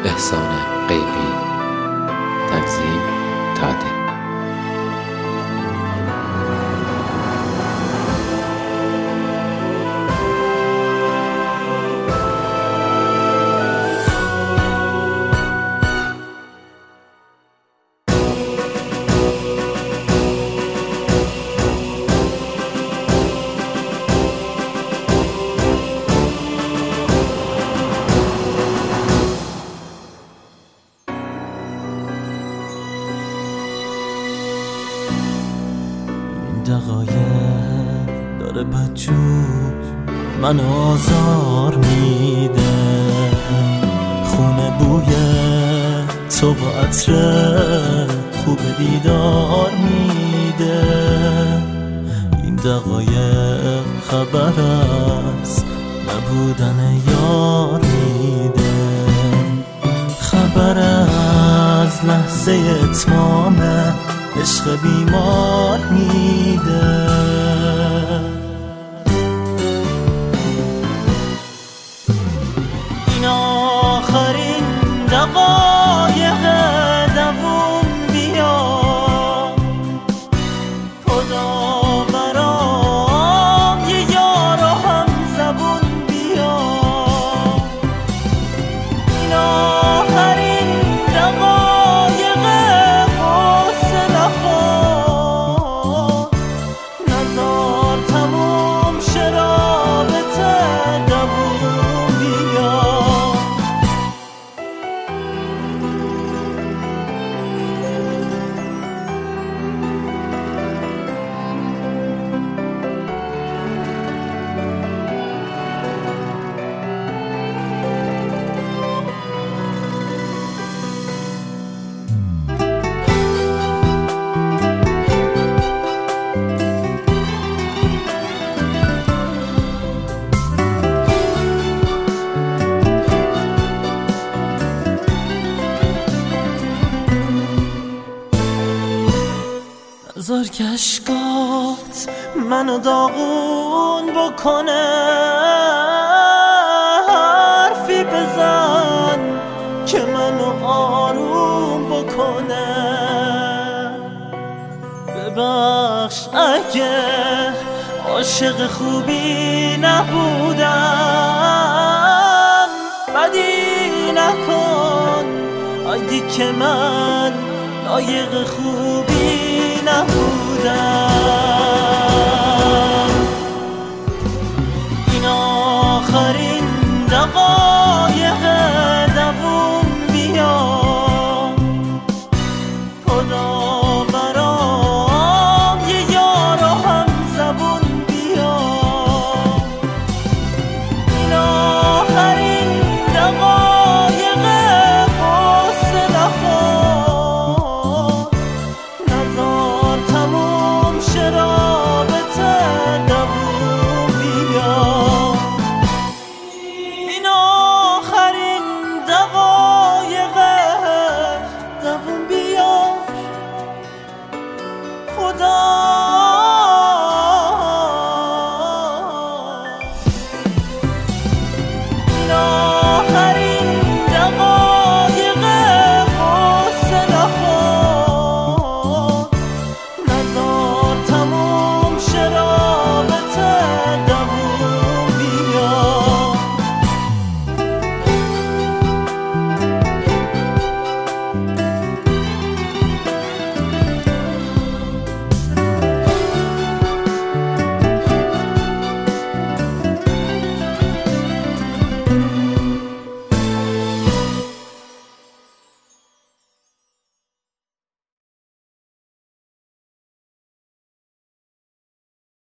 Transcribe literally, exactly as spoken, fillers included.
احسان غیبی. تنظیم تاده. دقایق داره بچو من آزار میده، خونه بوی تو با عطر خوب دیدار میده. این دقایق خبر از نبودن یار میده، خبر از لحظه اتمام عشق بیمار میده. این آخرین دقایق دووم بیا، خدا برام یه یار و هم زبون بیا. این آخرین دقایق فاصله ها، نزار تموم شرابت دووم بیا. نذار کشکات منو داغون بکنه، حرفی بزن که منو آروم بکنه. ببخش اگه عاشق خوبی نبودم، بدی نکن اگه که من لایق خوبی نبودم. این آخرین دقایق